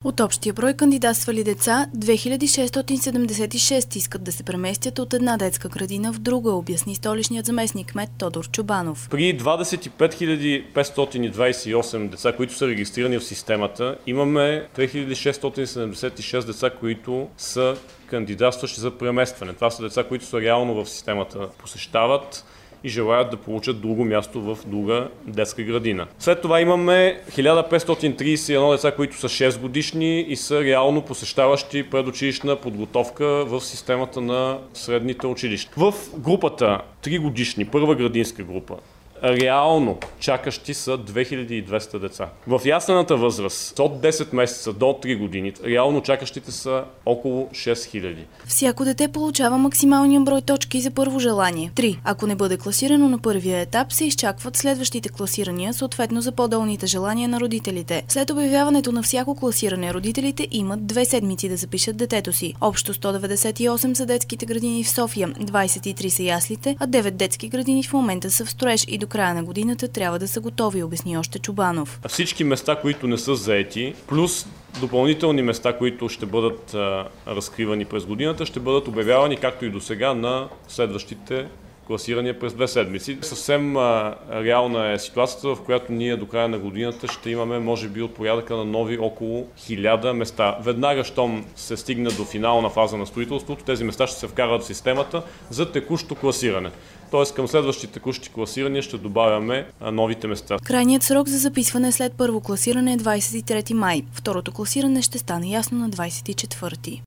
От общия брой кандидатствали деца, 2676 искат да се преместят от една детска градина в друга, обясни столичният заместник-кмет Тодор Чобанов. При 25 528 деца, които са регистрирани в системата, имаме 3676 деца, които са кандидатстващи за преместване. Това са деца, които са реално в системата, посещават и желаят да получат друго място в друга детска градина. След това имаме 1531 деца, които са 6 годишни и са реално посещаващи предучилищна подготовка в системата на средните училища. В групата 3 годишни, първа градинска група, реално чакащи са 2200 деца. В яслената възраст от 10 месеца до 3 години, реално чакащите са около 6000. Всяко дете получава максималния брой точки за първо желание. 3. Ако не бъде класирано на първия етап, се изчакват следващите класирания, съответно за по-долните желания на родителите. След обявяването на всяко класиране, родителите имат 2 седмици да запишат детето си. Общо 198 са детските градини в София, 23 са яслите, а 9 детски градини в момента са в строеж и до края на годината трябва да са готови, обясни още Чобанов. Всички места, които не са заети, плюс допълнителни места, които ще бъдат разкривани през годината, ще бъдат обявявани, както и до сега, на следващите класирания през 2 седмици. Съвсем реална е ситуацията, в която ние до края на годината ще имаме, може би, от порядъка на нови около 1000 места. Веднага, щом се стигне до финална фаза на строителството, тези места ще се вкарат в системата за текущо класиране. Тоест към следващите текущи класирания ще добавяме новите места. Крайният срок за записване след първо класиране е 23 май. Второто класиране ще стане ясно на 24.